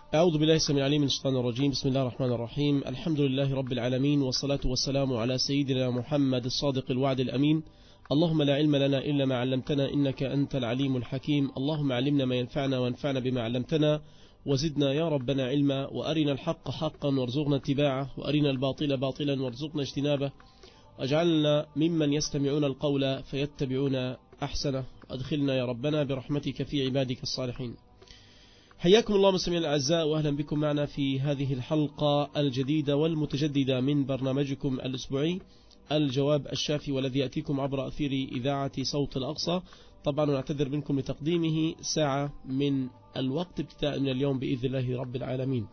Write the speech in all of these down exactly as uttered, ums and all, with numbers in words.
أعوذ بالله السميع العليم من الشيطان الرجيم. بسم الله الرحمن الرحيم. الحمد لله رب العالمين، والصلاة والسلام على سيدنا محمد الصادق الوعد الأمين. اللهم لا علم لنا إلا ما علمتنا إنك أنت العليم الحكيم. اللهم علمنا ما ينفعنا وانفعنا بما علمتنا وزدنا يا ربنا علما، وأرنا الحق حقا وارزقنا اتباعه، وأرنا الباطل باطلا وارزقنا اجتنابه، واجعلنا ممن يستمعون القول فيتبعون أحسنه، وأدخلنا يا ربنا برحمتك في عبادك الصالحين. حياكم الله مستمعين الأعزاء، وأهلا بكم معنا في هذه الحلقة الجديدة والمتجددة من برنامجكم الأسبوعي الجواب الشافي، والذي يأتيكم عبر أثير إذاعة صوت الأقصى. طبعا نعتذر منكم لتقديمه ساعة من الوقت ابتداء من اليوم بإذن الله رب العالمين.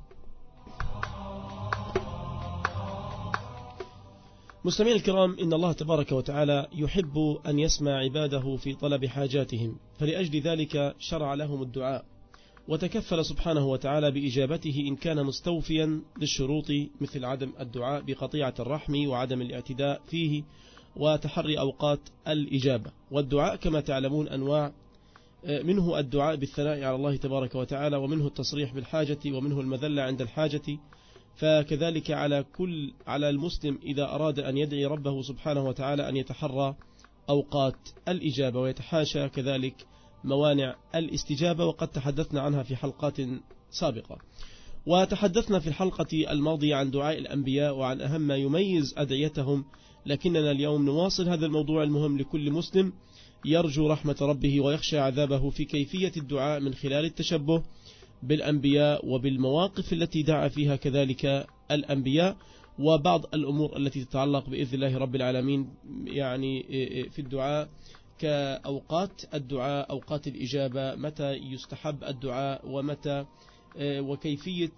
مستمعين الكرام، إن الله تبارك وتعالى يحب أن يسمع عباده في طلب حاجاتهم، فلأجل ذلك شرع لهم الدعاء، وتكفل سبحانه وتعالى بإجابته إن كان مستوفيا للشروط، مثل عدم الدعاء بقطيعة الرحم وعدم الاعتداء فيه وتحري أوقات الإجابة. والدعاء كما تعلمون أنواع، منه الدعاء بالثناء على الله تبارك وتعالى، ومنه التصريح بالحاجة، ومنه المذلة عند الحاجة. فكذلك على كل على المسلم إذا أراد أن يدعي ربه سبحانه وتعالى أن يتحرى أوقات الإجابة، ويتحاشى كذلك موانع الاستجابة، وقد تحدثنا عنها في حلقات سابقة. وتحدثنا في الحلقة الماضية عن دعاء الأنبياء وعن أهم ما يميز أدعيتهم، لكننا اليوم نواصل هذا الموضوع المهم لكل مسلم يرجو رحمة ربه ويخشى عذابه في كيفية الدعاء من خلال التشبه بالأنبياء وبالمواقف التي دعا فيها كذلك الأنبياء، وبعض الأمور التي تتعلق بإذن الله رب العالمين يعني في الدعاء، كأوقات الدعاء، أوقات الإجابة، متى يستحب الدعاء، ومتى وكيفية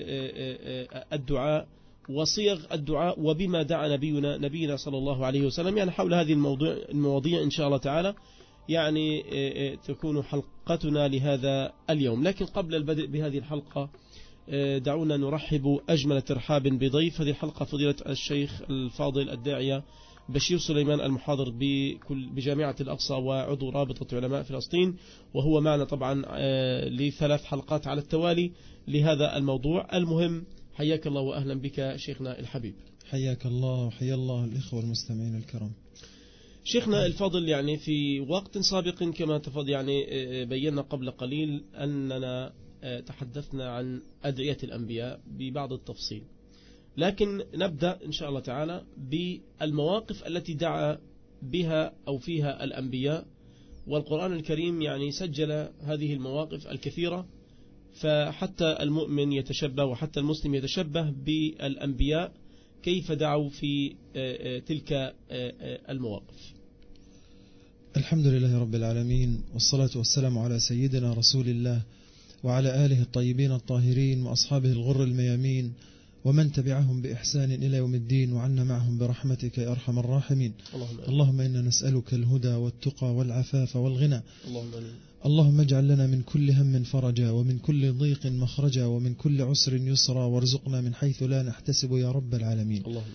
الدعاء، وصيغ الدعاء، وبما دعا نبينا نبينا صلى الله عليه وسلم. يعني حول هذه الموضوع المواضيع إن شاء الله تعالى يعني تكون حلقتنا لهذا اليوم. لكن قبل البدء بهذه الحلقة دعونا نرحب أجمل ترحاب بضيف هذه الحلقة، فضيلة الشيخ الفاضل الداعية بشير سليمان، المحاضر بكل بجامعة الأقصى وعضو رابطة علماء فلسطين، وهو معنا طبعا لثلاث حلقات على التوالي لهذا الموضوع المهم. حياك الله وأهلا بك شيخنا الحبيب. حياك الله وحيا الله الإخوة المستمعين الكرام. شيخنا الفاضل، يعني في وقت سابق كما تفضل يعني بينا قبل قليل أننا تحدثنا عن أدعية الأنبياء ببعض التفصيل، لكن نبدأ إن شاء الله تعالى بالمواقف التي دعا بها أو فيها الأنبياء، والقرآن الكريم يعني سجل هذه المواقف الكثيرة، فحتى المؤمن يتشبه وحتى المسلم يتشبه بالأنبياء كيف دعوا في تلك المواقف. الحمد لله رب العالمين، والصلاة والسلام على سيدنا رسول الله وعلى آله الطيبين الطاهرين وأصحابه الغر الميامين ومن تبعهم بإحسان إلى يوم الدين، وعنا معهم برحمتك يا أرحم الراحمين. اللهم, اللهم إنا نسألك الهدى والتقى والعفاف والغنى. اللهم, اللهم اجعل لنا من كل هم فرجا، ومن كل ضيق مخرجا، ومن كل عسر يسرا، وارزقنا من حيث لا نحتسب يا رب العالمين. اللهم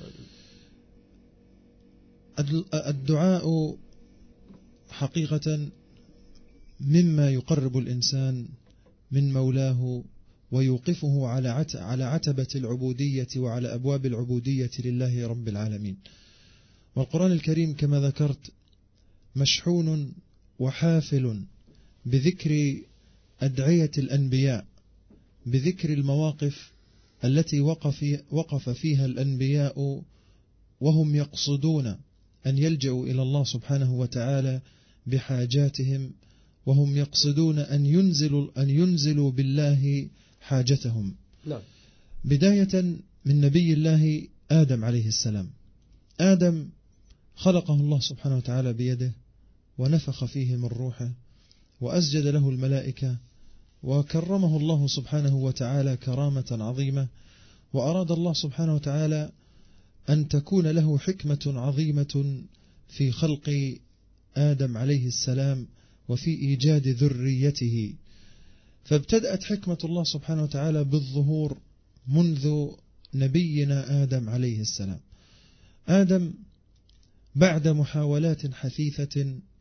الدعاء حقيقة مما يقرب الإنسان من مولاه ويوقفه على على عتبة العبودية وعلى أبواب العبودية لله رب العالمين. والقرآن الكريم كما ذكرت مشحون وحافل بذكر أدعية الأنبياء، بذكر المواقف التي وقف وقف فيها الأنبياء وهم يقصدون أن يلجأوا إلى الله سبحانه وتعالى بحاجاتهم، وهم يقصدون أن ينزلوا أن ينزلوا بالله حاجتهم. لا. بداية من نبي الله آدم عليه السلام. آدم خلقه الله سبحانه وتعالى بيده، ونفخ فيه من روحه، وأسجد له الملائكة، وكرمه الله سبحانه وتعالى كرامة عظيمة، وأراد الله سبحانه وتعالى أن تكون له حكمة عظيمة في خلق آدم عليه السلام وفي إيجاد ذريته. فابتدأت حكمة الله سبحانه وتعالى بالظهور منذ نبينا آدم عليه السلام. آدم بعد محاولات حثيثة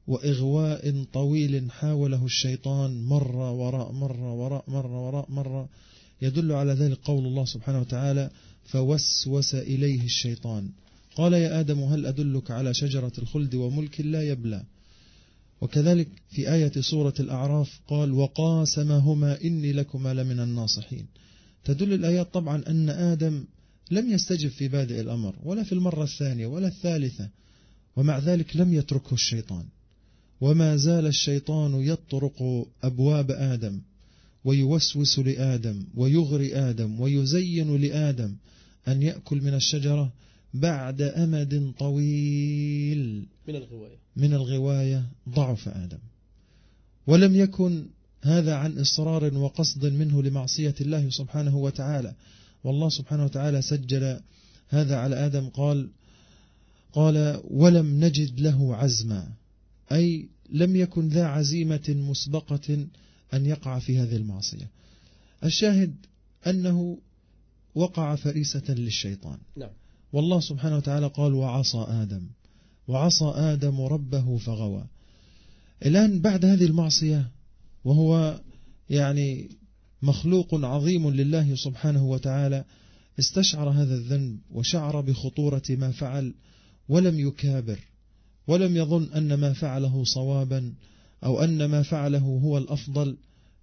وإغواء طويل حاوله الشيطان مرة وراء مرة وراء مرة وراء مرة. يدل على ذلك قول الله سبحانه وتعالى: فوسوس إليه الشيطان قال يا آدم هل أدلك على شجرة الخلد وملك لا يبلى. وكذلك في آية سورة الأعراف قال: وقاسمهما إني لكما لمن الناصحين. تدل الآيات طبعا أن آدم لم يستجب في بادئ الأمر ولا في المرة الثانية ولا الثالثة، ومع ذلك لم يتركه الشيطان، وما زال الشيطان يطرق أبواب آدم ويوسوس لآدم ويغري آدم ويزين لآدم أن يأكل من الشجرة بعد أمد طويل من الغواية من الغواية ضعف آدم. ولم يكن هذا عن إصرار وقصد منه لمعصية الله سبحانه وتعالى، والله سبحانه وتعالى سجل هذا على آدم. قال قال ولم نجد له عزما، أي لم يكن ذا عزيمة مسبقة أن يقع في هذه المعصية. الشاهد أنه وقع فريسة للشيطان. نعم. والله سبحانه وتعالى قال: وعصى آدم وعصى آدم ربه فغوى. الآن بعد هذه المعصية، وهو يعني مخلوق عظيم لله سبحانه وتعالى، استشعر هذا الذنب وشعر بخطورة ما فعل، ولم يكابر ولم يظن أن ما فعله صوابا أو أن ما فعله هو الأفضل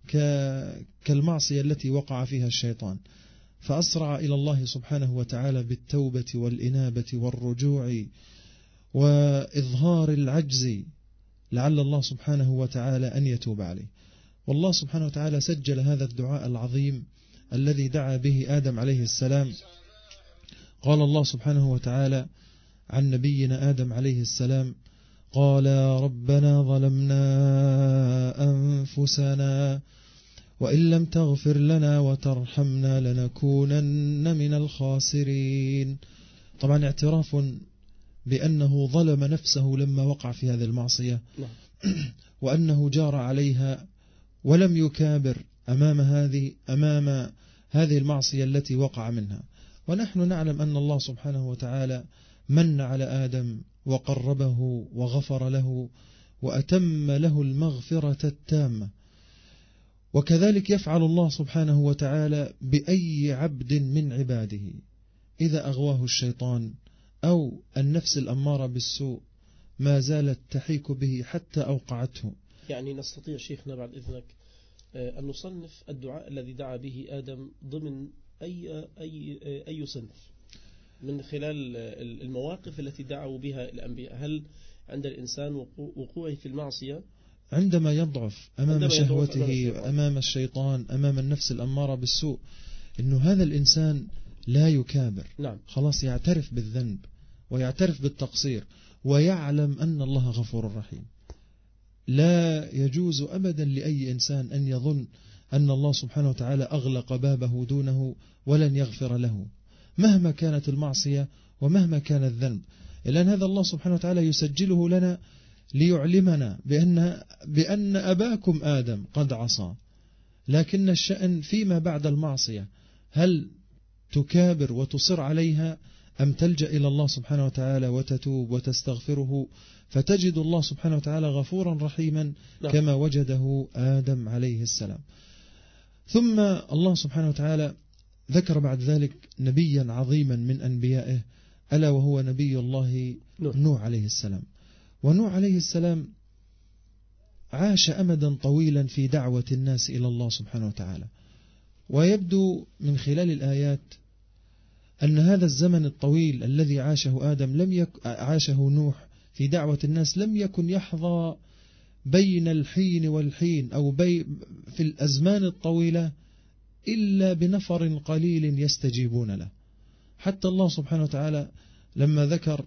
كالمعصية التي وقع فيها الشيطان، فأسرع إلى الله سبحانه وتعالى بالتوبة والإنابة والرجوع وإظهار العجز، لعل الله سبحانه وتعالى أن يتوب عليه. والله سبحانه وتعالى سجل هذا الدعاء العظيم الذي دعا به آدم عليه السلام. قال الله سبحانه وتعالى عن نبينا آدم عليه السلام: قال ربنا ظلمنا أنفسنا وإن لم تغفر لنا وترحمنا لنكونن من الخاسرين. طبعا اعتراف بأنه ظلم نفسه لما وقع في هذه المعصية، وأنه جار عليها ولم يكابر أمام هذه أمام هذه المعصية التي وقع منها. ونحن نعلم أن الله سبحانه وتعالى من على آدم وقربه وغفر له وأتم له المغفرة التامة. وكذلك يفعل الله سبحانه وتعالى بأي عبد من عباده إذا أغواه الشيطان أو النفس الأمارة بالسوء، ما زالت تحيك به حتى أوقعته. يعني نستطيع شيخنا بعد إذنك أن نصنف الدعاء الذي دعا به آدم ضمن أي, أي, أي صنف من خلال المواقف التي دعوا بها الأنبياء؟ هل عند الإنسان وقوعه في المعصية، عندما يضعف أمام عندما شهوته يضعف أمام الشيطان أمام النفس الأمارة بالسوء، إنه هذا الإنسان لا يكابر، نعم. خلاص يعترف بالذنب ويعترف بالتقصير ويعلم أن الله غفور رحيم. لا يجوز أبدا لأي إنسان أن يظن أن الله سبحانه وتعالى أغلق بابه دونه ولن يغفر له مهما كانت المعصية ومهما كان الذنب. لأن هذا الله سبحانه وتعالى يسجله لنا ليعلمنا بأن, بأن أباكم آدم قد عصى، لكن الشأن فيما بعد المعصية، هل تكابر وتصر عليها أم تلجأ إلى الله سبحانه وتعالى وتتوب وتستغفره، فتجد الله سبحانه وتعالى غفورا رحيما كما وجده آدم عليه السلام. ثم الله سبحانه وتعالى ذكر بعد ذلك نبيا عظيما من أنبيائه، ألا وهو نبي الله نوح عليه السلام. ونوح عليه السلام عاش أمدا طويلا في دعوة الناس إلى الله سبحانه وتعالى، ويبدو من خلال الآيات أن هذا الزمن الطويل الذي عاشه آدم لم يك... عاشه نوح في دعوة الناس لم يكن يحظى بين الحين والحين أو بي... في الأزمان الطويلة إلا بنفر قليل يستجيبون له. حتى الله سبحانه وتعالى لما ذكر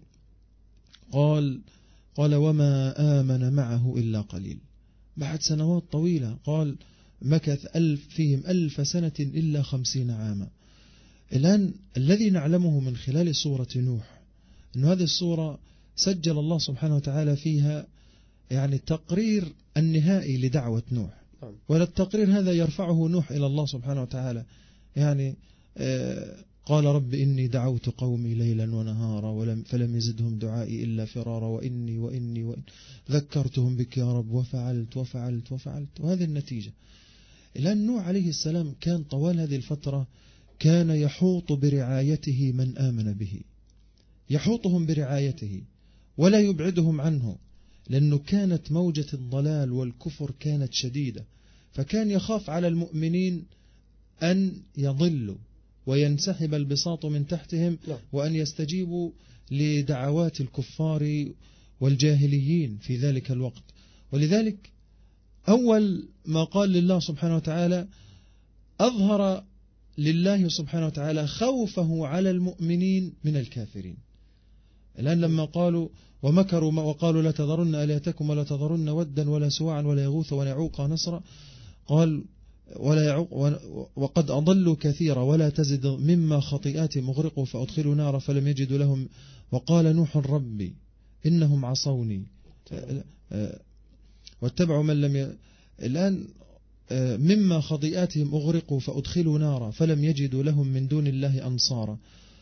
قال قال وما آمن معه إلا قليل. بعد سنوات طويلة قال مكث ألف فيهم ألف سنة إلا خمسين عاما. الآن الذي نعلمه من خلال سورة نوح أن هذه السورة سجل الله سبحانه وتعالى فيها يعني التقرير النهائي لدعوة نوح، والتقرير هذا يرفعه نوح إلى الله سبحانه وتعالى. يعني قال رب إني دعوت قومي ليلا ونهارا ولم فلم يزدهم دعائي إلا فرارا وإني وإني وإني ذكرتهم بك يا رب وفعلت وفعلت وفعلت. وهذه النتيجة. الآن نوح عليه السلام كان طوال هذه الفترة كان يحوط برعايته من آمن به، يحوطهم برعايته ولا يبعدهم عنه، لأنه كانت موجة الضلال والكفر كانت شديدة، فكان يخاف على المؤمنين أن يضلوا وينسحب البساط من تحتهم وأن يستجيبوا لدعوات الكفار والجاهليين في ذلك الوقت. ولذلك أول ما قال لله سبحانه وتعالى أظهر لله سبحانه وتعالى خوفه على المؤمنين من الكافرين. الآن لما قالوا ومكروا وقالوا لا تذرن آلهتكم ولا تذرن ودا ولا سواعا ولا يغوث ولا يعوق ونسرا، قال ولا يعوق وقد أضلوا كثيرا ولا تزد مما خطيئاتهم أغرقوا فأدخلوا نارا فلم يجدوا لهم. وقال نوح ربي إنهم عصوني واتبعوا من لم ي... الآن مما خطيئاتهم أغرقوا فأدخلوا نارا فلم يجدوا لهم من دون الله أنصارا.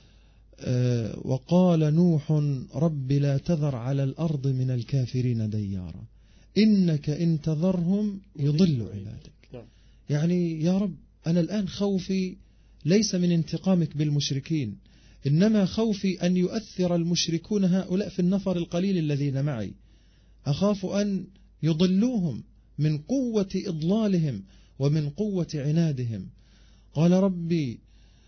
وقال نوح رب لا تذر على الأرض من الكافرين ديارا إنك إن تذرهم يضلوا عبادك. يعني يا رب أنا الآن خوفي ليس من انتقامك بالمشركين، إنما خوفي أن يؤثر المشركون هؤلاء في النفر القليل الذين معي، أخاف أن يضلوهم من قوة إضلالهم ومن قوة عنادهم. قال ربي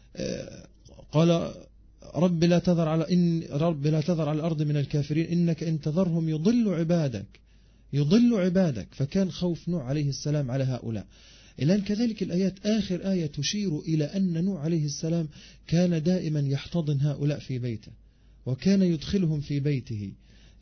قال رب لا تذر على إن رب لا تذر على الأرض من الكافرين إنك إن تذرهم يضل عبادك يضل عبادك. فكان خوف نوح عليه السلام على هؤلاء. الآن كذلك الآيات آخر آية تشير إلى أن نوح عليه السلام كان دائما يحتضن هؤلاء في بيته وكان يدخلهم في بيته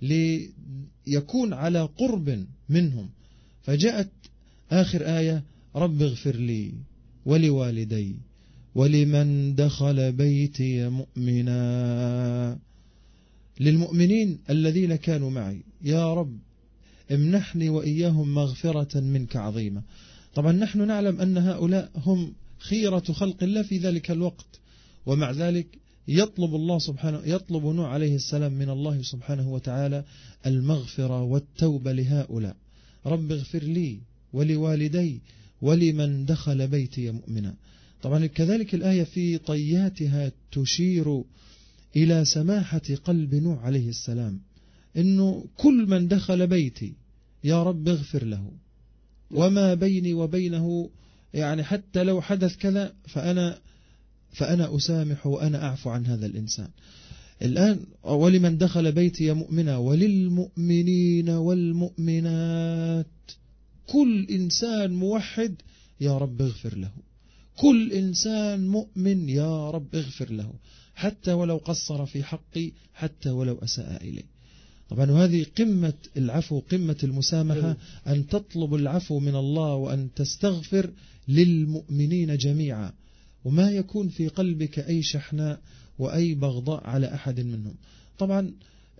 ليكون على قرب منهم. فجاءت آخر آية رب اغفر لي ولوالدي ولمن دخل بيتي مؤمنا، للمؤمنين الذين كانوا معي يا رب امنحني وإياهم مغفرة منك عظيمة. طبعا نحن نعلم أن هؤلاء هم خيرة خلق الله في ذلك الوقت، ومع ذلك يطلب الله سبحانه يطلب نوح عليه السلام من الله سبحانه وتعالى المغفرة والتوبة لهؤلاء. رب اغفر لي ولوالدي ولمن دخل بيتي مؤمنا. طبعا كذلك الآية في طياتها تشير إلى سماحة قلب نوح عليه السلام، إنه كل من دخل بيتي يا رب اغفر له، وما بيني وبينه يعني حتى لو حدث كذا فأنا فأنا أسامح وأنا أعفو عن هذا الإنسان. الآن ولمن دخل بيتي مؤمنا وللمؤمنين والمؤمنات، كل إنسان موحد يا رب اغفر له، كل إنسان مؤمن يا رب اغفر له، حتى ولو قصر في حقي، حتى ولو أساء إلي. طبعا وهذه قمة العفو، قمة المسامحة، أن تطلب العفو من الله وأن تستغفر للمؤمنين جميعا، وما يكون في قلبك أي شحناء وأي بغضاء على أحد منهم. طبعا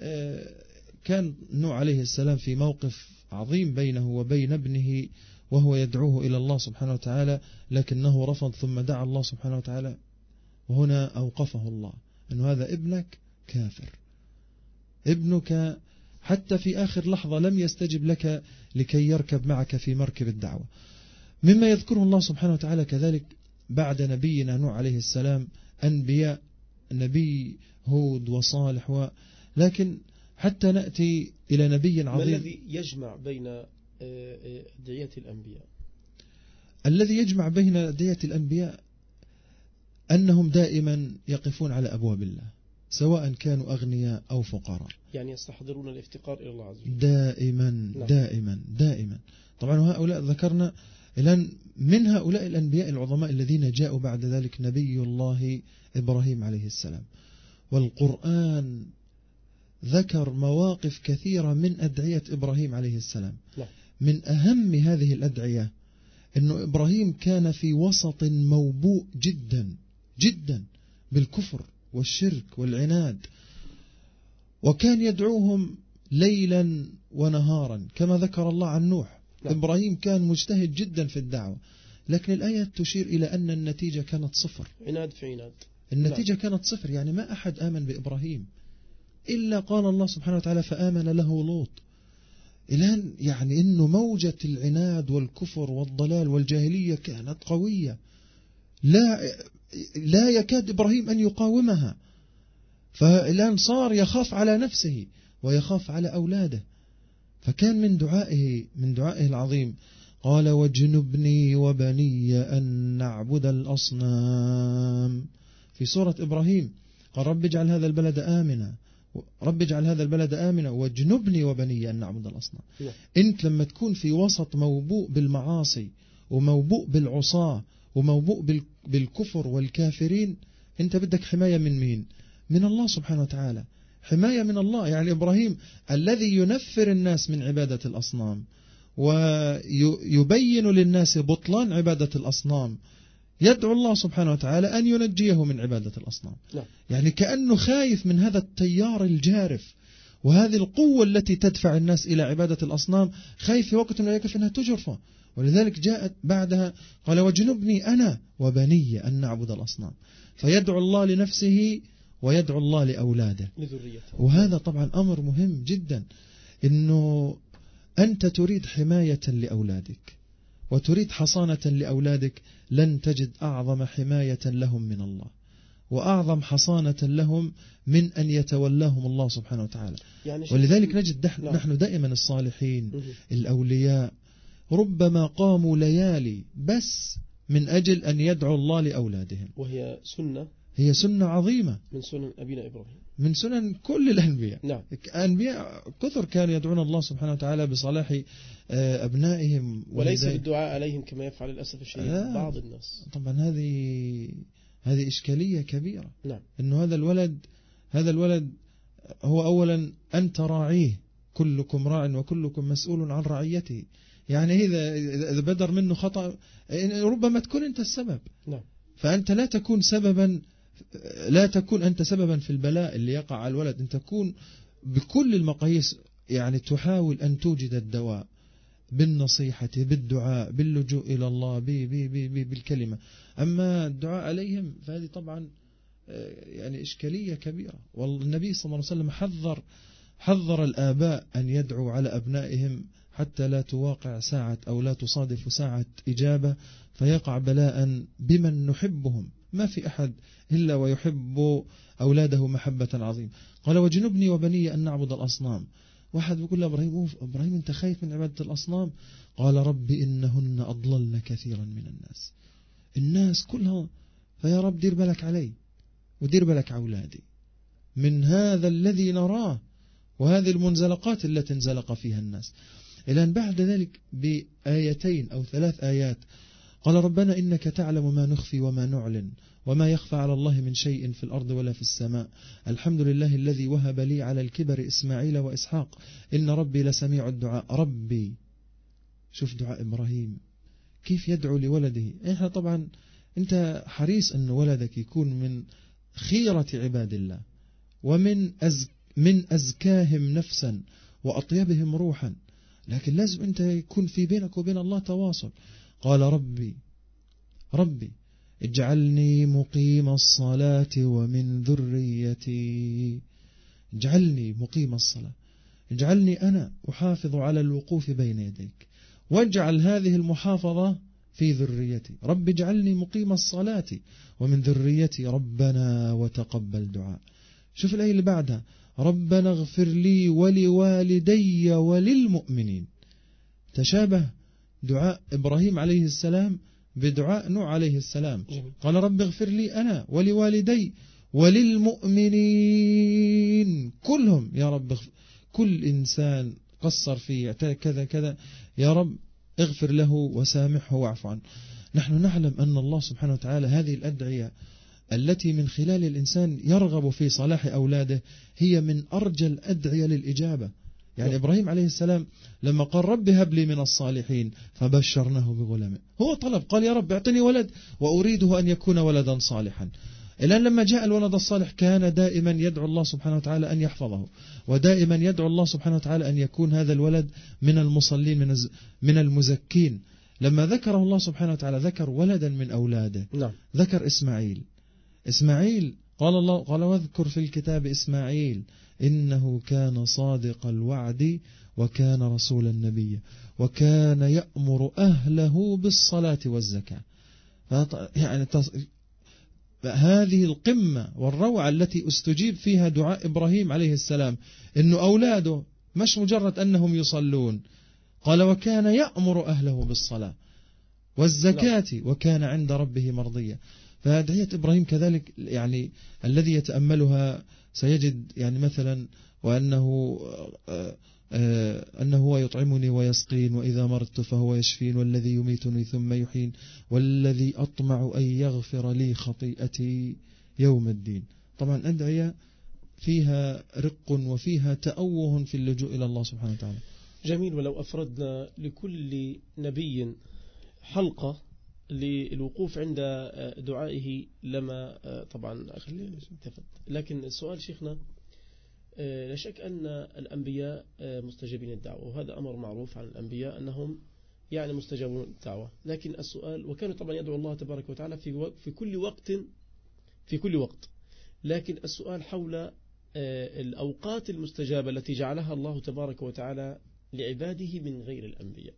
كان نوح عليه السلام في موقف عظيم بينه وبين ابنه وهو يدعوه إلى الله سبحانه وتعالى، لكنه رفض ثم دعا الله سبحانه وتعالى، وهنا أوقفه الله أن هذا ابنك كافر، ابنك حتى في آخر لحظة لم يستجب لك لكي يركب معك في مركب الدعوة. مما يذكره الله سبحانه وتعالى كذلك بعد نبينا نوح عليه السلام أنبياء، نبي هود وصالح و... لكن حتى نأتي إلى نبي عظيم. ما الذي يجمع بين أدعية الأنبياء؟ الذي يجمع بين أدعية الأنبياء أنهم دائما يقفون على أبواب الله، سواء كانوا أغنياء أو فقراء، يعني يستحضرون الافتقار إلى الله عز وجل دائما نعم. دائما دائما. طبعا هؤلاء ذكرنا الآن من هؤلاء الأنبياء العظماء الذين جاءوا بعد ذلك نبي الله إبراهيم عليه السلام. والقرآن ذكر مواقف كثيرة من أدعية إبراهيم عليه السلام. لا. من أهم هذه الأدعية أنه إبراهيم كان في وسط موبوء جدا جدا بالكفر والشرك والعناد، وكان يدعوهم ليلا ونهارا كما ذكر الله عن نوح. لا. إبراهيم كان مجتهد جدا في الدعوة، لكن الآية تشير إلى أن النتيجة كانت صفر، عناد في عناد النتيجة كانت صفر، يعني ما أحد آمن بإبراهيم إلا قال الله سبحانه وتعالى فآمن له لوط. الآن يعني إنه موجة العناد والكفر والضلال والجاهلية كانت قوية، لا لا يكاد إبراهيم أن يقاومها، فالآن صار يخاف على نفسه ويخاف على أولاده. فكان من دعائه من دعائه العظيم قال واجنبني وبني أن نعبد الأصنام في سورة إبراهيم. قال رب اجعل هذا البلد آمنا رب اجعل هذا البلد آمنا واجنبني وبني أن نعبد الأصنام. أنت لما تكون في وسط موبوء بالمعاصي وموبوء بالعصاة وموبوء بالكفر والكافرين، أنت بدك حماية من مين؟ من الله سبحانه وتعالى، حماية من الله. يعني إبراهيم الذي ينفر الناس من عبادة الأصنام ويبين للناس بطلان عبادة الأصنام، يدعو الله سبحانه وتعالى أن ينجيه من عبادة الأصنام. لا. يعني كأنه خايف من هذا التيار الجارف وهذه القوة التي تدفع الناس إلى عبادة الأصنام، خايف في وقت لا يكفي أنها تجرفه. ولذلك جاءت بعدها قال وجنبني أنا وبني أن نعبد الأصنام. فيدعو الله لنفسه ويدعو الله لأولاده لذريته. وهذا طبعا أمر مهم جدا، إنه أنت تريد حماية لأولادك وتريد حصانة لأولادك، لن تجد أعظم حماية لهم من الله وأعظم حصانة لهم من أن يتولاهم الله سبحانه وتعالى. يعني ولذلك نجد نحن, نحن دائما الصالحين الأولياء ربما قاموا ليالي بس من أجل أن يدعوا الله لأولادهم، وهي سنة هي سنة عظيمة من سنن أبينا إبراهيم، من سنن كل الأنبياء. نعم. أنبياء كثر كانوا يدعون الله سبحانه وتعالى بصلاح أبنائهم، وليس بالدعاء عليهم كما يفعل للأسف الشديد آه بعض الناس. طبعا هذه هذه إشكالية كبيرة. نعم. إنه هذا الولد هذا الولد هو أولا أنت راعيه، كلكم راع وكلكم مسؤول عن رعيته. يعني إذا إذا بدر منه خطأ ربما تكون أنت السبب. نعم. فأنت لا تكون سببا لا تكون أنت سببا في البلاء اللي يقع على الولد، أنت تكون بكل المقاييس يعني تحاول أن توجد الدواء بالنصيحة بالدعاء باللجوء إلى الله بي بي بي بي بالكلمة. أما الدعاء عليهم فهذه طبعا يعني إشكالية كبيرة. والنبي صلى الله عليه وسلم حذر حذر الآباء أن يدعوا على أبنائهم حتى لا تواقع ساعة أو لا تصادف ساعة إجابة فيقع بلاء بمن نحبهم. ما في أحد إلا ويحب أولاده محبة عظيمة. قال وجنبني وبني أن نعبد الأصنام. واحد بيقول إبراهيم أوف إبراهيم أنت خايف من عبادة الأصنام؟ قال رب إنهن أضللن كثيرا من الناس، الناس كلها، فيا رب دير بالك علي ودير بالك أولادي من هذا الذي نراه وهذه المنزلقات التي انزلق فيها الناس. الآن بعد ذلك بآيتين أو ثلاث آيات قال ربنا إنك تعلم ما نخفي وما نعلن وما يخفى على الله من شيء في الأرض ولا في السماء، الحمد لله الذي وهب لي على الكبر إسماعيل وإسحاق إن ربي لسميع الدعاء. ربي، شوف دعاء إبراهيم كيف يدعو لولده. إحنا طبعا أنت حريص أن ولدك يكون من خيرة عباد الله ومن أز من أزكاهم نفسا وأطيبهم روحا، لكن لازم أنت يكون في بينك وبين الله تواصل. قال ربي ربي اجعلني مقيم الصلاة ومن ذريتي، اجعلني مقيم الصلاة، اجعلني أنا أحافظ على الوقوف بين يديك، واجعل هذه المحافظة في ذريتي. رب اجعلني مقيم الصلاة ومن ذريتي ربنا وتقبل دعاء. شوف الآية اللي بعدها ربنا اغفر لي ولوالدي وللمؤمنين. تشابه دعاء إبراهيم عليه السلام بدعاء نوح عليه السلام. قال رب اغفر لي أنا ولوالدي وللمؤمنين كلهم، يا رب كل إنسان قصر فيه كذا كذا يا رب اغفر له وسامحه واعف عنه. نحن نعلم أن الله سبحانه وتعالى هذه الأدعية التي من خلال الإنسان يرغب في صلاح أولاده هي من أرجى الأدعية للإجابة. يعني إبراهيم عليه السلام لما قال رب هب لي من الصالحين فبشرناه بغلام، هو طلب قال يا رب اعطني ولد وأريده أن يكون ولدا صالحا. الآن لما جاء الولد الصالح كان دائما يدعو الله سبحانه وتعالى أن يحفظه، ودائما يدعو الله سبحانه وتعالى أن يكون هذا الولد من المصلين من من المزكين. لما ذكره الله سبحانه وتعالى ذكر ولدا من أولاده، نعم. ذكر إسماعيل. إسماعيل قال الله قال واذكر في الكتاب إسماعيل إنه كان صادق الوعد وكان رسولا نبيا وكان يأمر أهله بالصلاة والزكاة. يعني هذه القمة والروعة التي استجيب فيها دعاء إبراهيم عليه السلام، إنه أولاده مش مجرد أنهم يصلون، قال وكان يأمر أهله بالصلاة والزكاة وكان عند ربه مرضيا. فأدعية إبراهيم كذلك يعني الذي يتأملها سيجد يعني مثلا وأنه أنه هو يطعمني ويسقين وإذا مرضت فهو يشفين والذي يميتني ثم يحين والذي أطمع أن يغفر لي خطيئتي يوم الدين. طبعا أدعية فيها رق وفيها تأوه في اللجوء إلى الله سبحانه وتعالى. جميل. ولو أفردنا لكل نبي حلقة للوقوف عند دعائه لما طبعا التفت. لكن السؤال شيخنا، لا شك أن الأنبياء مستجابين الدعوة، وهذا أمر معروف عن الأنبياء أنهم يعني مستجابون الدعوة. لكن السؤال، وكانوا طبعا يدعو الله تبارك وتعالى في في كل وقت في كل وقت لكن السؤال حول الأوقات المستجابة التي جعلها الله تبارك وتعالى لعباده من غير الأنبياء.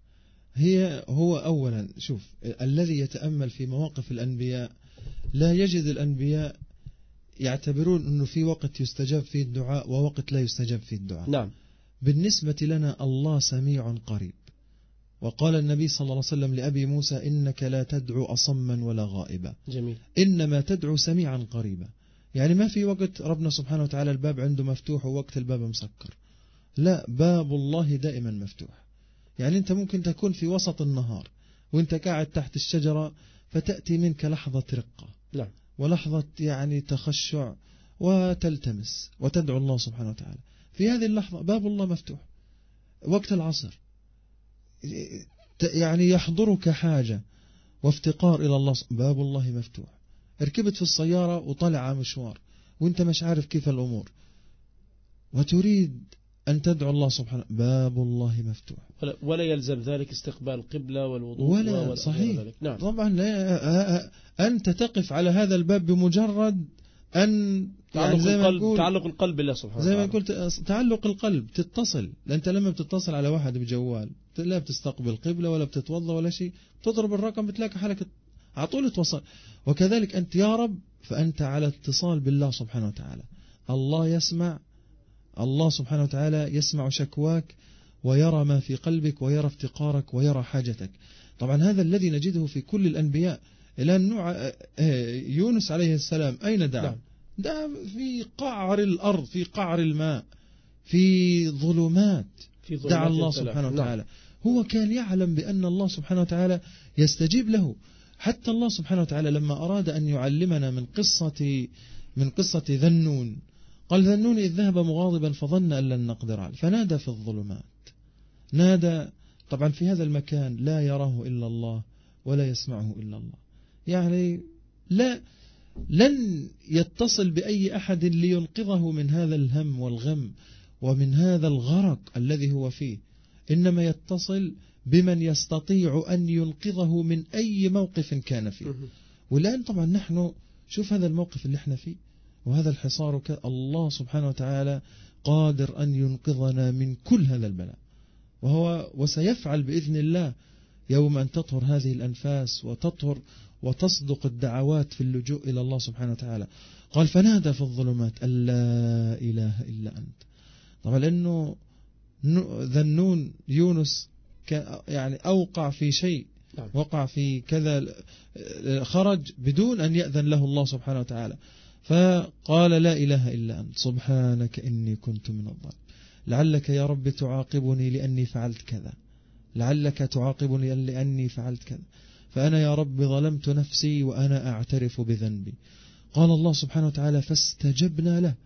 هي هو أولا شوف، الذي يتأمل في مواقف الأنبياء لا يجد الأنبياء يعتبرون أنه في وقت يستجاب فيه الدعاء ووقت لا يستجاب فيه الدعاء. نعم. بالنسبة لنا الله سميع قريب، وقال النبي صلى الله عليه وسلم لأبي موسى إنك لا تدعو أصما ولا غائبا. جميل. إنما تدعو سميعا قريبا. يعني ما في وقت ربنا سبحانه وتعالى الباب عنده مفتوح ووقت الباب مسكر، لا، باب الله دائما مفتوح. يعني أنت ممكن تكون في وسط النهار وأنت قاعد تحت الشجرة فتأتي منك لحظة رقة، لا، ولحظة يعني تخشع وتلتمس وتدعو الله سبحانه وتعالى. في هذه اللحظة باب الله مفتوح. وقت العصر يعني يحضرك حاجة وافتقار إلى الله، باب الله مفتوح. ركبت في السيارة وطلع مشوار وانت مش عارف كيف الأمور وتريد أن تدعو الله سبحانه، باب الله مفتوح. ولا يلزم ذلك استقبال القبلة والوضوء ولا, ولا صحيح ذلك. نعم. طبعا لا، أنت تقف على هذا الباب بمجرد أن تعلق يعني القلب تعلق القلب بالله سبحانه وتعالى، زي ما قلت تعلق القلب، تتصل. أنت لما بتتصل على واحد بجوال لا بتستقبل قبلة ولا بتتوضى ولا شيء، تضرب الرقم بتلاقي حالك على طول توصل. وكذلك أنت يا رب فأنت على اتصال بالله سبحانه وتعالى. الله يسمع، الله سبحانه وتعالى يسمع شكواك ويرى ما في قلبك ويرى افتقارك ويرى حاجتك. طبعا هذا الذي نجده في كل الأنبياء. إلى النوع يونس عليه السلام أين دعا؟ دعا في قعر الأرض، في قعر الماء، في ظلمات، في ظلمات دعا الله سبحانه وتعالى. هو كان يعلم بأن الله سبحانه وتعالى يستجيب له. حتى الله سبحانه وتعالى لما أراد أن يعلمنا من قصة من قصة ذا النون، قال ذا النون إذ ذهب مغاضبا فظن أن لن نقدر عليه فنادى في الظلمات. نادى طبعا في هذا المكان لا يراه إلا الله ولا يسمعه إلا الله. يعني لا لن يتصل بأي أحد لينقذه من هذا الهم والغم ومن هذا الغرق الذي هو فيه، إنما يتصل بمن يستطيع أن ينقذه من أي موقف كان فيه. والآن طبعا نحن شوف هذا الموقف اللي احنا فيه وهذا الحصار، الله سبحانه وتعالى قادر أن ينقذنا من كل هذا البلاء، وهو وسيفعل بإذن الله يوم أن تطهر هذه الأنفاس وتطهر وتصدق الدعوات في اللجوء إلى الله سبحانه وتعالى. قال فنادى في الظلمات أن لا إله إلا أنت. طبعا لأنه ذا النون يونس يعني أوقع في شيء، وقع في كذا، خرج بدون أن يأذن له الله سبحانه وتعالى، فقال لا إله إلا أنت سبحانك إني كنت من الظالمين. لعلك يا رب تعاقبني لأني فعلت كذا، لعلك تعاقبني لأني فعلت كذا، فأنا يا رب ظلمت نفسي وأنا أعترف بذنبي. قال الله سبحانه وتعالى فاستجبنا له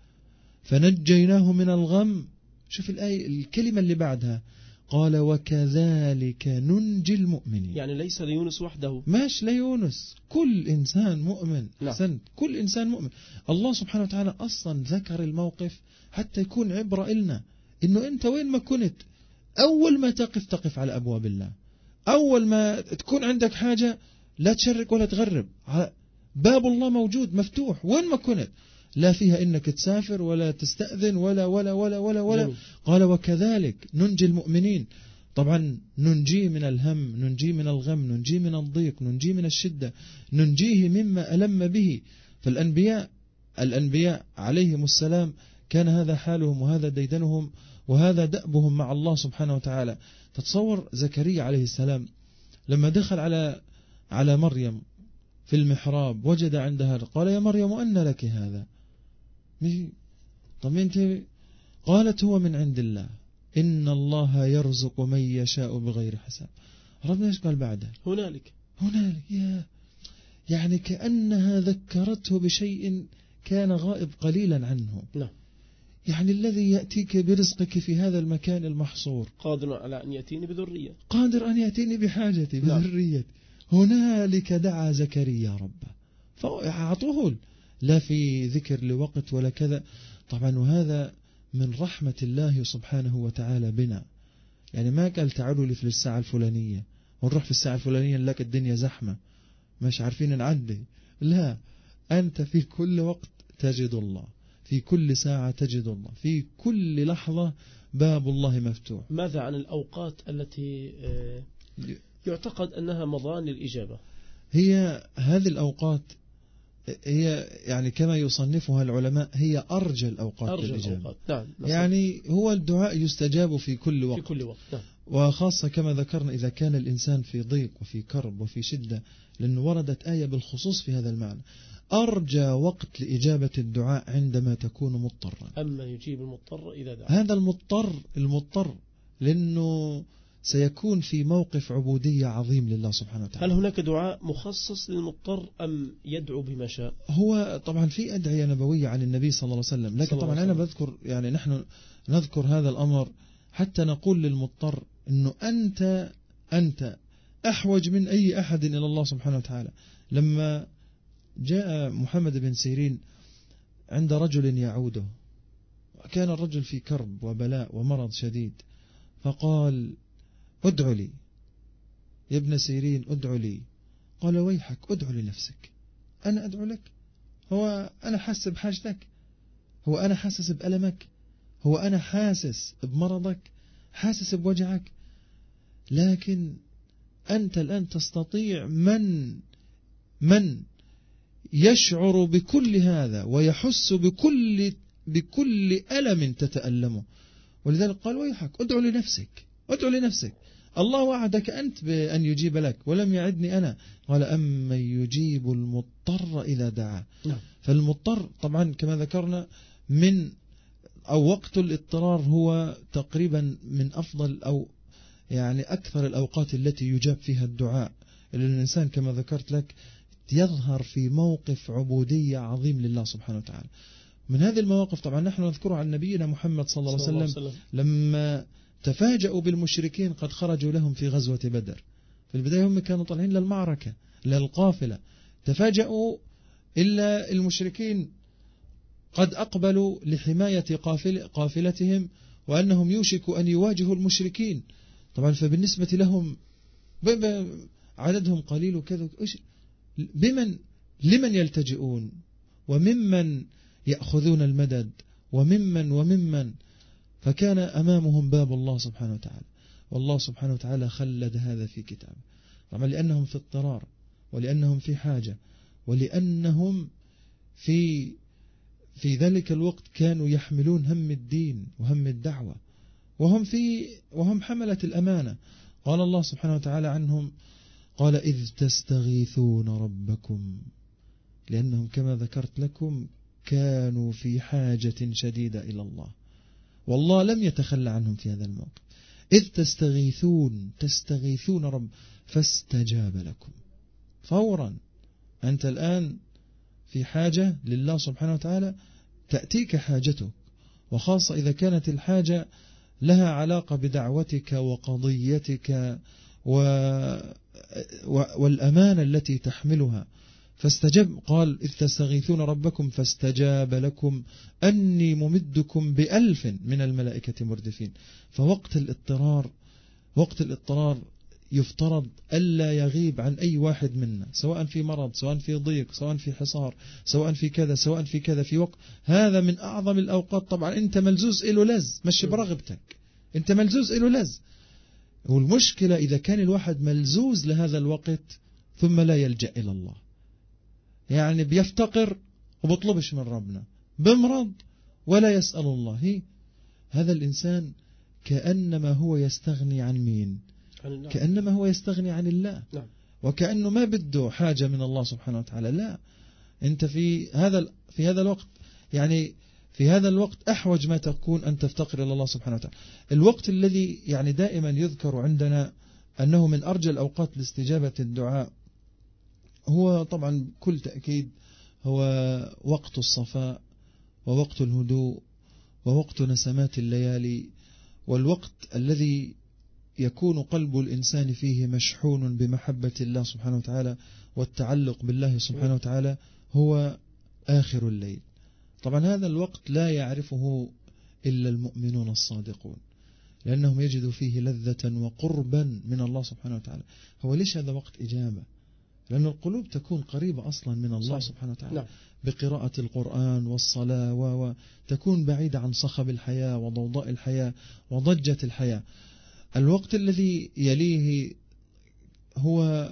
فنجيناه من الغم. شوف الآية الكلمة اللي بعدها، قال وكذلك ننجي المؤمنين. يعني ليس ليونس وحده، ماش ليونس، كل إنسان مؤمن. لا. كل إنسان مؤمن. الله سبحانه وتعالى أصلا ذكر الموقف حتى يكون عبرة إلنا، إنه أنت وين ما كنت أول ما تقف تقف على أبواب الله، أول ما تكون عندك حاجة لا تشرك ولا تغرب، باب الله موجود مفتوح وين ما كنت، لا فيها إنك تسافر ولا تستأذن ولا ولا ولا ولا ولا جميل. قال وكذلك ننجي المؤمنين. طبعا ننجيه من الهم، ننجيه من الغم، ننجيه من الضيق، ننجيه من الشدة، ننجيه مما ألم به. فالأنبياء الأنبياء عليهم السلام كان هذا حالهم وهذا ديدنهم وهذا دأبهم مع الله سبحانه وتعالى. تتصور زكريا عليه السلام لما دخل على على مريم في المحراب وجد عندها، قال يا مريم أن لك هذا؟ طب انت؟ قالت هو من عند الله إن الله يرزق من يشاء بغير حساب. ربنا ايش قال بعدها؟ هنالك هنالك يا يعني كأنها ذكرته بشيء كان غائب قليلا عنه. نعم. يعني الذي يأتيك برزقك في هذا المكان المحصور قادر على أن يأتيني بذرية، قادر أن يأتيني بحاجتي بذرية. هنالك دعا زكريا ربه فأعطوه، لا في ذكر لوقت ولا كذا. طبعا وهذا من رحمة الله سبحانه وتعالى بنا. يعني ما قال تعالوا لي في الساعة الفلانية ونروح في الساعة الفلانية نلاقي الدنيا زحمة مش عارفين نعدي، لا، أنت في كل وقت تجد الله، في كل ساعة تجد الله، في كل لحظة باب الله مفتوح. ماذا عن الأوقات التي يعتقد أنها مضان للإجابة؟ هي هذه الأوقات هي يعني كما يصنفها العلماء هي أرجى الأوقات أرجى للإجابة. الأوقات. نعم. يعني هو الدعاء يستجاب في كل وقت، في كل وقت. نعم. وخاصة كما ذكرنا إذا كان الإنسان في ضيق وفي كرب وفي شدة، لأن وردت آية بالخصوص في هذا المعنى. أرجى وقت لإجابة الدعاء عندما تكون مضطرا. أما يجيب المضطر إذا دعا. هذا المضطر المضطر لأنه سيكون في موقف عبودية عظيم لله سبحانه وتعالى. هل هناك دعاء مخصص للمضطر أم يدعو بما شاء؟ هو طبعا في أدعية نبوية عن النبي صلى الله عليه وسلم، لكن طبعا أنا بذكر يعني نحن نذكر هذا الأمر حتى نقول للمضطر أنه أنت أنت أحوج من أي أحد إلى الله سبحانه وتعالى. لما جاء محمد بن سيرين عند رجل يعوده، كان الرجل في كرب وبلاء ومرض شديد، فقال ادعو لي يا ابن سيرين ادعو لي. قال ويحك ادعو لنفسك، أنا أدعو لك؟ هو أنا حاسس بحاجتك؟ هو أنا حاسس بألمك؟ هو أنا حاسس بمرضك؟ حاسس بوجعك؟ لكن أنت الآن تستطيع من من يشعر بكل هذا ويحس بكل بكل ألم تتألمه. ولذلك قال ويحك ادعو لنفسك، ادعو لنفسك. الله وعدك أنت بأن يجيب لك ولم يعدني أنا. قال أما يجيب المضطر إذا دعا. نعم. فالمضطر طبعا كما ذكرنا من أو وقت الاضطرار هو تقريبا من أفضل أو يعني أكثر الأوقات التي يجاب فيها الدعاء، لأن الإنسان كما ذكرت لك يظهر في موقف عبودية عظيم لله سبحانه وتعالى. من هذه المواقف طبعا نحن نذكرها عن نبينا محمد صلى الله عليه وسلم لما تفاجأوا بالمشركين قد خرجوا لهم في غزوة بدر. في البداية هم كانوا طالعين للمعركة للقافلة، تفاجأوا إلا المشركين قد أقبلوا لحماية قافل قافلتهم وأنهم يوشكوا أن يواجهوا المشركين. طبعا فبالنسبة لهم عددهم قليل وكذا، بمن لمن يلتجئون وممن يأخذون المدد وممن وممن فكان أمامهم باب الله سبحانه وتعالى. والله سبحانه وتعالى خلد هذا في كتابه، طبعا لأنهم في اضطرار ولأنهم في حاجة ولأنهم في في ذلك الوقت كانوا يحملون هم الدين وهم الدعوة وهم في وهم حملة الأمانة. قال الله سبحانه وتعالى عنهم قال إذ تستغيثون ربكم، لأنهم كما ذكرت لكم كانوا في حاجة شديدة إلى الله والله لم يتخلى عنهم في هذا الموقف. إذ تستغيثون تستغيثون رب فاستجاب لكم. فورا أنت الآن في حاجة لله سبحانه وتعالى تأتيك حاجتك، وخاصة إذا كانت الحاجة لها علاقة بدعوتك وقضيتك و... و... والأمانة التي تحملها. فاستجاب قال إذ تستغيثون ربكم فاستجاب لكم أني ممدكم بألف من الملائكة مردفين. فوقت الاضطرار وقت الاضطرار يفترض ألا يغيب عن أي واحد منا، سواء في مرض، سواء في ضيق، سواء في حصار، سواء في كذا، سواء في كذا، في وقت. هذا من أعظم الأوقات. طبعا أنت ملزوز إله لز، مش برغبتك، أنت ملزوز إله لز. والمشكلة إذا كان الواحد ملزوز لهذا الوقت ثم لا يلجأ إلى الله، يعني بيفتقر وبطلبش من ربنا، بمرض ولا يسأل الله، هي هذا الإنسان كأنما هو يستغني عن مين؟ كأنما هو يستغني عن الله. نعم. وكأنه ما بده حاجة من الله سبحانه وتعالى. لا، أنت في هذا في هذا الوقت، يعني في هذا الوقت أحوج ما تكون أن تفتقر إلى الله سبحانه وتعالى. الوقت الذي يعني دائما يذكر عندنا أنه من أرجى الأوقات لاستجابة الدعاء هو طبعا بكل تأكيد هو وقت الصفاء، ووقت الهدوء، ووقت نسمات الليالي، والوقت الذي يكون قلب الإنسان فيه مشحون بمحبة الله سبحانه وتعالى والتعلق بالله سبحانه وتعالى، هو آخر الليل. طبعا هذا الوقت لا يعرفه إلا المؤمنون الصادقون، لأنهم يجدوا فيه لذة وقربا من الله سبحانه وتعالى. هو ليش هذا وقت إجابة؟ لأن القلوب تكون قريبة أصلا من الله صحيح. سبحانه وتعالى. نعم. بقراءة القرآن والصلاة، وتكون بعيدة عن صخب الحياة وضوضاء الحياة وضجة الحياة. الوقت الذي يليه هو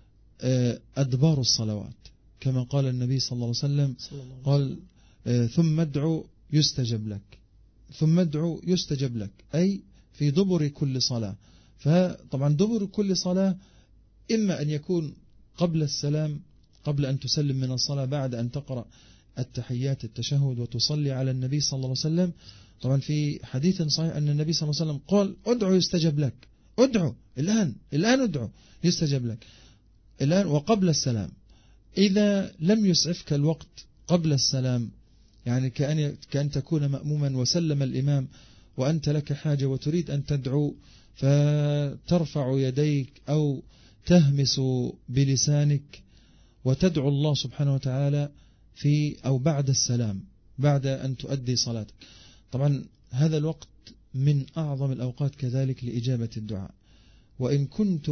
أدبار الصلوات، كما قال النبي صلى الله عليه وسلم، قال ثم ادعو يستجب لك، ثم ادعو يستجب لك، أي في دبر كل صلاة. فطبعا دبر كل صلاة إما أن يكون قبل السلام، قبل أن تسلم من الصلاة، بعد أن تقرأ التحيات التشهد وتصلي على النبي صلى الله عليه وسلم. طبعا في حديث صحيح أن النبي صلى الله عليه وسلم قال ادعو يستجب لك، ادعو الآن، الآن ادعو يستجب لك الآن. وقبل السلام إذا لم يسعفك الوقت قبل السلام، يعني كأن, كأن تكون مأموما وسلم الإمام وأنت لك حاجة وتريد أن تدعو، فترفع يديك أو تهمس بلسانك وتدعو الله سبحانه وتعالى في أو بعد السلام، بعد أن تؤدي صلاتك. طبعا هذا الوقت من أعظم الأوقات كذلك لإجابة الدعاء. وإن كنت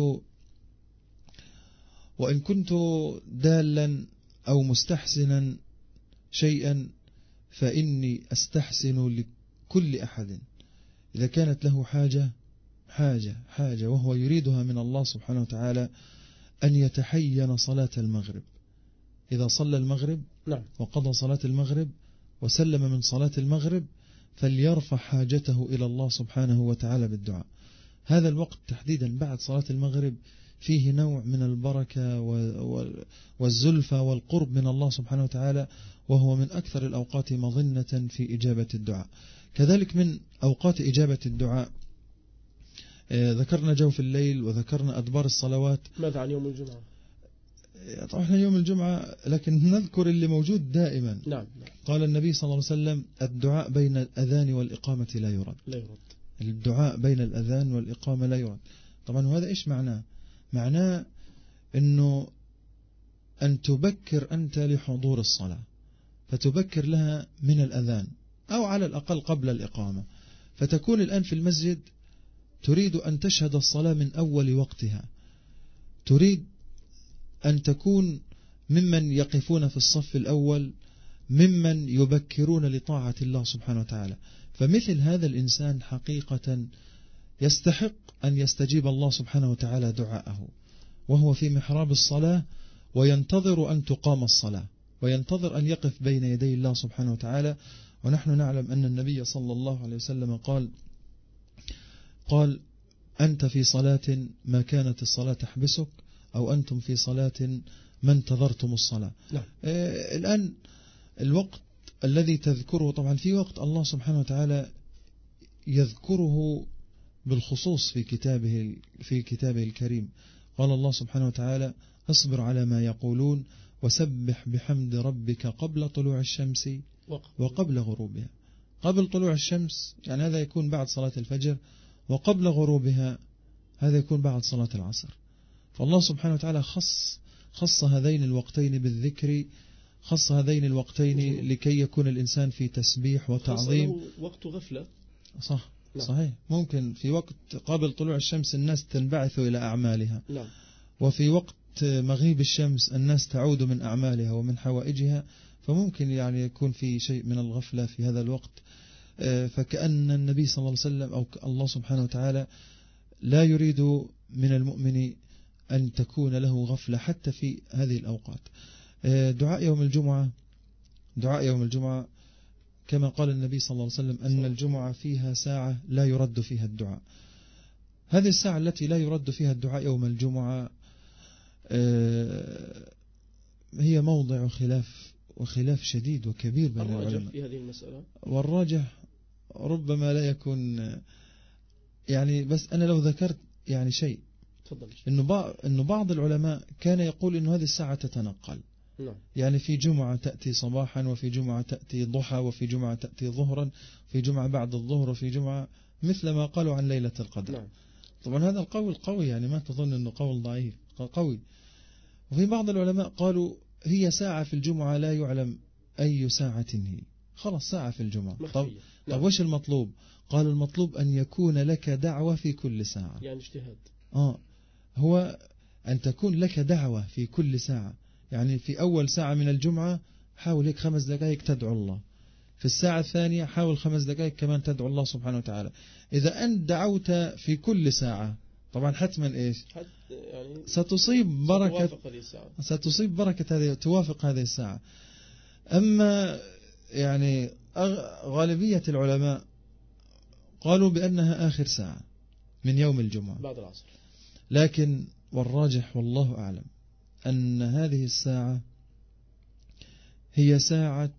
وإن كنت دالا أو مستحسنا شيئا فإني أستحسن لكل أحد إذا كانت له حاجة حاجة حاجة وهو يريدها من الله سبحانه وتعالى أن يتحين صلاة المغرب. إذا صلى المغرب نعم. وقضى صلاة المغرب وسلم من صلاة المغرب فليرفع حاجته إلى الله سبحانه وتعالى بالدعاء. هذا الوقت تحديدا بعد صلاة المغرب فيه نوع من البركة والزلفة والقرب من الله سبحانه وتعالى، وهو من أكثر الأوقات مظنة في إجابة الدعاء. كذلك من أوقات إجابة الدعاء ذكرنا جوف الليل وذكرنا أدبار الصلوات. ماذا عن يوم الجمعة؟ طبعا احنا يوم الجمعة لكن نذكر اللي موجود دائما. نعم. قال النبي صلى الله عليه وسلم الدعاء بين الأذان والإقامة لا يرد. لا يرد. الدعاء بين الأذان والإقامة لا يرد. طبعا وهذا إيش معناه؟ معناه أنه أن تبكر أنت لحضور الصلاة، فتبكر لها من الأذان أو على الأقل قبل الإقامة، فتكون الآن في المسجد تريد أن تشهد الصلاة من أول وقتها، تريد أن تكون ممن يقفون في الصف الأول، ممن يبكرون لطاعة الله سبحانه وتعالى. فمثل هذا الإنسان حقيقة يستحق أن يستجيب الله سبحانه وتعالى دعاءه وهو في محراب الصلاة، وينتظر أن تقام الصلاة، وينتظر أن يقف بين يدي الله سبحانه وتعالى. ونحن نعلم أن النبي صلى الله عليه وسلم قال قال أنت في صلاة ما كانت الصلاة تحبسك، أو أنتم في صلاة ما انتظرتم الصلاة. نعم. آه الآن الوقت الذي تذكره، طبعا في وقت الله سبحانه وتعالى يذكره بالخصوص في كتابه في كتابه الكريم. قال الله سبحانه وتعالى اصبر على ما يقولون وسبح بحمد ربك قبل طلوع الشمس وقبل غروبها. قبل طلوع الشمس يعني هذا يكون بعد صلاة الفجر، وقبل غروبها هذا يكون بعد صلاة العصر. فالله سبحانه وتعالى خص خص هذين الوقتين بالذكر، خص هذين الوقتين لكي يكون الإنسان في تسبيح وتعظيم. وقت غفلة. صح. صحيح. ممكن في وقت قبل طلوع الشمس الناس تنبعث إلى أعمالها، نعم. وفي وقت مغيب الشمس الناس تعود من أعمالها ومن حوائجها، فممكن يعني يكون في شيء من الغفلة في هذا الوقت. فكأن النبي صلى الله عليه وسلم أو الله سبحانه وتعالى لا يريد من المؤمن أن تكون له غفلة حتى في هذه الأوقات. دعاء يوم الجمعة دعاء يوم الجمعة كما قال النبي صلى الله عليه وسلم أن الجمعة فيها ساعة لا يرد فيها الدعاء. هذه الساعة التي لا يرد فيها الدعاء يوم الجمعة هي موضع خلاف وخلاف شديد وكبير بين العلماء في هذه المسألة، والراجح ربما لا يكون يعني، بس أنا لو ذكرت يعني شيء تفضل. إنه بعض إنه بعض العلماء كان يقول إنه هذه الساعة تتنقل، نعم. يعني في جمعة تأتي صباحا، وفي جمعة تأتي ضحى، وفي جمعة تأتي ظهرا، في جمعة بعد الظهر، وفي جمعة مثل ما قالوا عن ليلة القدر. نعم. طبعا هذا القول قوي، يعني ما تظن إنه قول ضعيف، قوي. وفي بعض العلماء قالوا هي ساعة في الجمعة لا يعلم أي ساعة هي، خلاص ساعة في الجمعة. طب, نعم. طب وش المطلوب؟ قال المطلوب أن يكون لك دعوة في كل ساعة، يعني اجتهاد. آه هو أن تكون لك دعوة في كل ساعة، يعني في أول ساعة من الجمعة حاول هيك خمس دقائق تدعو الله، في الساعة الثانية حاول خمس دقائق كمان تدعو الله سبحانه وتعالى. إذا أنت دعوت في كل ساعة طبعا حتما إيش يعني ستصيب بركة ستصيب بركة هذه، توافق هذه الساعة. أما يعني غالبية العلماء قالوا بأنها آخر ساعة من يوم الجمعة بعد العصر، لكن والراجح والله أعلم أن هذه الساعة هي ساعة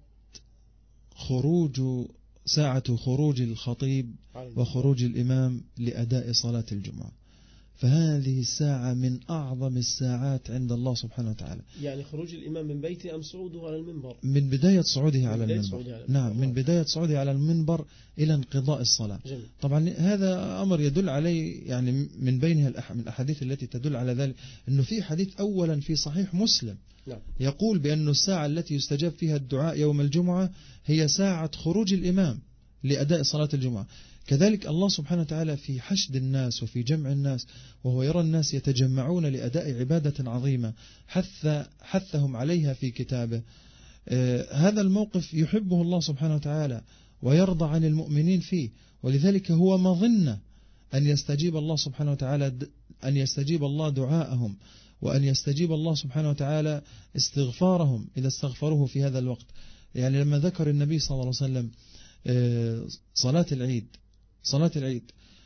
خروج ساعة خروج الخطيب وخروج الإمام لأداء صلاة الجمعة، فهذه الساعة من أعظم الساعات عند الله سبحانه وتعالى. يعني خروج الإمام من بيته أم صعوده على المنبر؟ من بداية صعوده على بداية المنبر. صعوده على نعم، من بداية صعوده على المنبر إلى انقضاء الصلاة. جميل. طبعا هذا أمر يدل عليه، يعني من بينها من الأحاديث التي تدل على ذلك أنه في حديث أولا في صحيح مسلم نعم. يقول بأن الساعة التي يستجاب فيها الدعاء يوم الجمعة هي ساعة خروج الإمام لأداء صلاة الجمعة. كذلك الله سبحانه وتعالى في حشد الناس وفي جمع الناس، وهو يرى الناس يتجمعون لأداء عبادة عظيمة حث حثهم عليها في كتابه. آه هذا الموقف يحبه الله سبحانه وتعالى ويرضى عن المؤمنين فيه، ولذلك هو مظنة أن يستجيب الله سبحانه وتعالى أن يستجيب الله دعاءهم، وأن يستجيب الله سبحانه وتعالى استغفارهم إذا استغفروه في هذا الوقت. يعني لما ذكر النبي صلى الله عليه وسلم آه صلاة العيد صلاة العيد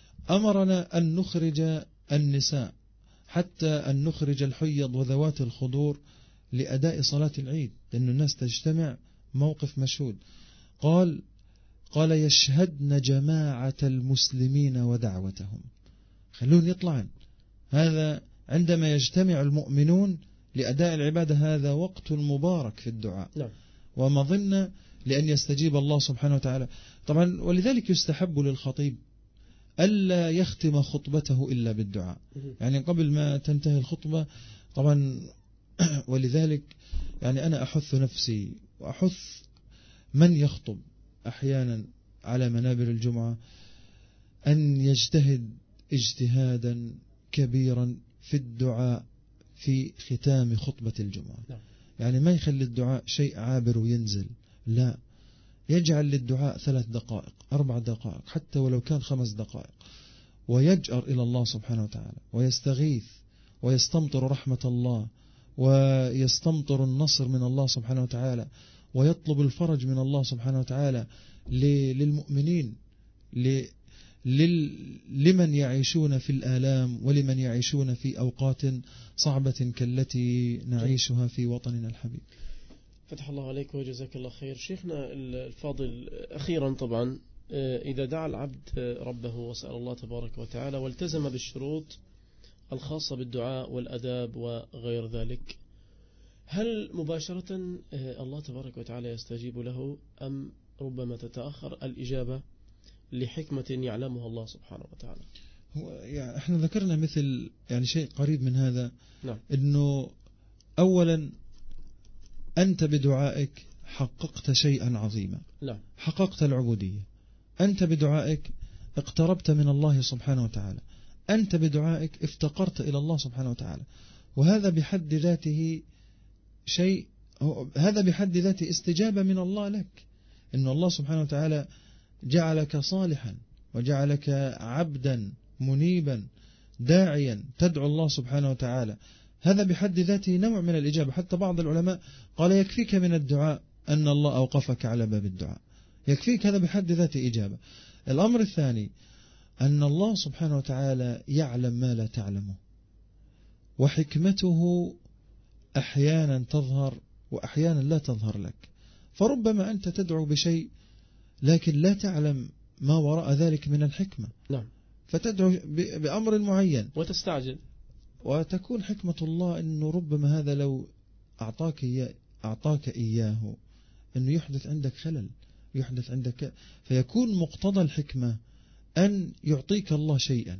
أمرنا أن نخرج النساء حتى أن نخرج الحيض وذوات الخضور لأداء صلاة العيد، لأن الناس تجتمع موقف مشهود. قال قال يشهدن جماعة المسلمين ودعوتهم، خلون يطلعن. هذا عندما يجتمع المؤمنون لأداء العبادة هذا وقت مبارك في الدعاء. نعم. ومظنة لأن يستجيب الله سبحانه وتعالى. طبعا ولذلك يستحب للخطيب ألا يختم خطبته إلا بالدعاء، يعني قبل ما تنتهي الخطبة طبعا. ولذلك يعني أنا أحث نفسي وأحث من يخطب أحيانا على منابر الجمعة أن يجتهد اجتهادا كبيرا في الدعاء في ختام خطبة الجمعة. يعني ما يخلي الدعاء شيء عابر وينزل، لا، يجعل للدعاء ثلاث دقائق أربع دقائق حتى ولو كان خمس دقائق، ويجأر إلى الله سبحانه وتعالى ويستغيث ويستمطر رحمة الله ويستمطر النصر من الله سبحانه وتعالى، ويطلب الفرج من الله سبحانه وتعالى للمؤمنين، لمن يعيشون في الآلام ولمن يعيشون في أوقات صعبة كالتي نعيشها في وطننا الحبيب. فتح الله عليك وجزاك الله خير. شيخنا الفاضل، أخيرا طبعا إذا دعا العبد ربه وسأل الله تبارك وتعالى والتزم بالشروط الخاصة بالدعاء والأداب وغير ذلك، هل مباشرة الله تبارك وتعالى يستجيب له أم ربما تتأخر الإجابة لحكمة يعلمها الله سبحانه وتعالى؟ هو يعني احنا ذكرنا مثل يعني شيء قريب من هذا. نعم. إنه أولا أنت بدعائك حققت شيئا عظيما. لا. حققت العبودية. أنت بدعائك اقتربت من الله سبحانه وتعالى، أنت بدعائك افتقرت إلى الله سبحانه وتعالى، وهذا بحد ذاته شيء، هذا بحد ذاته استجابة من الله لك، إن الله سبحانه وتعالى جعلك صالحا وجعلك عبدا منيبا داعيا تدعو الله سبحانه وتعالى، هذا بحد ذاته نوع من الإجابة. حتى بعض العلماء قال يكفيك من الدعاء أن الله أوقفك على باب الدعاء، يكفيك، هذا بحد ذاته إجابة. الأمر الثاني أن الله سبحانه وتعالى يعلم ما لا تعلمه، وحكمته أحيانا تظهر وأحيانا لا تظهر لك، فربما أنت تدعو بشيء لكن لا تعلم ما وراء ذلك من الحكمة، نعم، فتدعو بأمر معين وتستعجل، وتكون حكمة الله أنه ربما هذا لو أعطاك إياه أعطاك إياه أنه يحدث عندك خلل، يحدث عندك، فيكون مقتضى الحكمة أن يعطيك الله شيئا،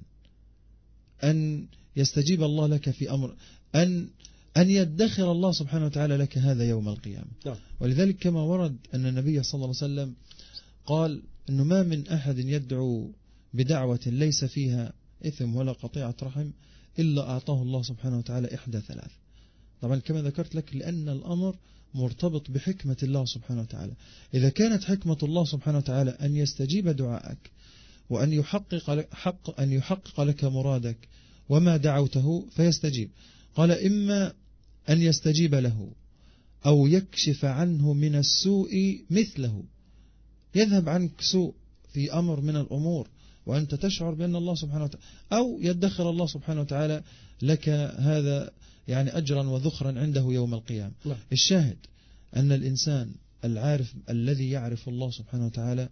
أن يستجيب الله لك في أمر، أن أن يدخر الله سبحانه وتعالى لك هذا يوم القيامة. نعم. ولذلك كما ورد أن النبي صلى الله عليه وسلم قال أنه ما من أحد يدعو بدعوة ليس فيها إثم ولا قطيعة رحم إلا أعطاه الله سبحانه وتعالى إحدى ثلاث. طبعا كما ذكرت لك لأن الأمر مرتبط بحكمة الله سبحانه وتعالى. إذا كانت حكمة الله سبحانه وتعالى أن يستجيب دعائك وأن يحقق حق أن يحقق لك مرادك وما دعوته فيستجيب، قال إما أن يستجيب له أو يكشف عنه من السوء مثله، يذهب عنك سوء في أمر من الأمور وأنت تشعر بأن الله سبحانه وتعالى، أو يدخر الله سبحانه وتعالى لك هذا يعني أجرا وذخرا عنده يوم القيامة. لا. الشاهد أن الإنسان العارف الذي يعرف الله سبحانه وتعالى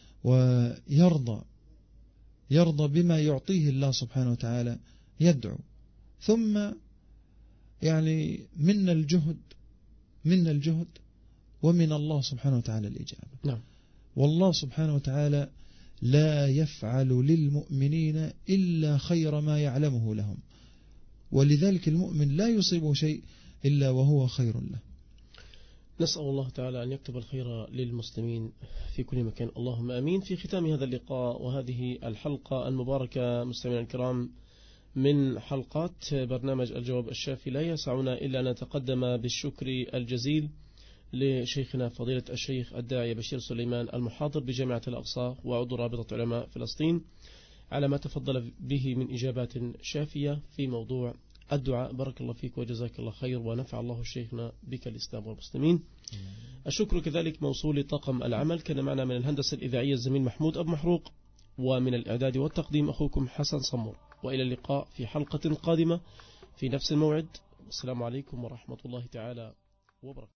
ويرضى يرضى بما يعطيه الله سبحانه وتعالى يدعو، ثم يعني من الجهد من الجهد ومن الله سبحانه وتعالى الإجابة. نعم. والله سبحانه وتعالى لا يفعل للمؤمنين إلا خير ما يعلمه لهم، ولذلك المؤمن لا يصيبه شيء إلا وهو خير له. نسأل الله تعالى أن يكتب الخير للمسلمين في كل مكان، اللهم أمين. في ختام هذا اللقاء وهذه الحلقة المباركة مستمعينا الكرام من حلقات برنامج الجواب الشافي، لا يسعنا إلا أن نتقدم بالشكر الجزيل لشيخنا فضيلة الشيخ الداعية بشير سليمان المحاضر بجامعة الأقصى وعضو رابطة علماء فلسطين على ما تفضل به من إجابات شافية في موضوع الدعاء. بارك الله فيك وجزاك الله خير ونفع الله شيخنا بك الإسلام والمسلمين. الشكر كذلك موصول لطاقم العمل، كان معنا من الهندسة الإذاعية الزميل محمود أبو محروق، ومن الإعداد والتقديم أخوكم حسن صمور، وإلى اللقاء في حلقة قادمة في نفس الموعد. السلام عليكم ورحمة الله تعالى وبركاته.